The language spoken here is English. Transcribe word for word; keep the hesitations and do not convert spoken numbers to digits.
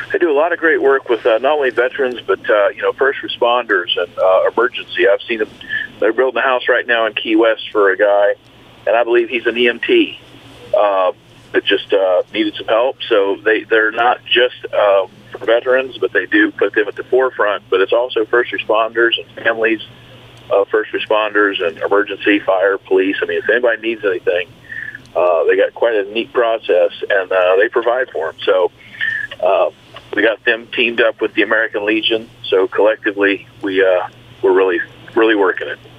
They do a lot of great work with uh, not only veterans, but, uh, you know, first responders and uh, emergency. I've seen them. They're building a house right now in Key West for a guy, and I believe he's an E M T uh, that just uh, needed some help. So they, they're not just uh, for veterans, but they do put them at the forefront. But it's also first responders and families of first responders and emergency, fire, police. I mean, if anybody needs anything, uh, they got quite a neat process, and uh, they provide for them. So uh, we got them teamed up with the American Legion. So collectively, we uh, we're really really working it.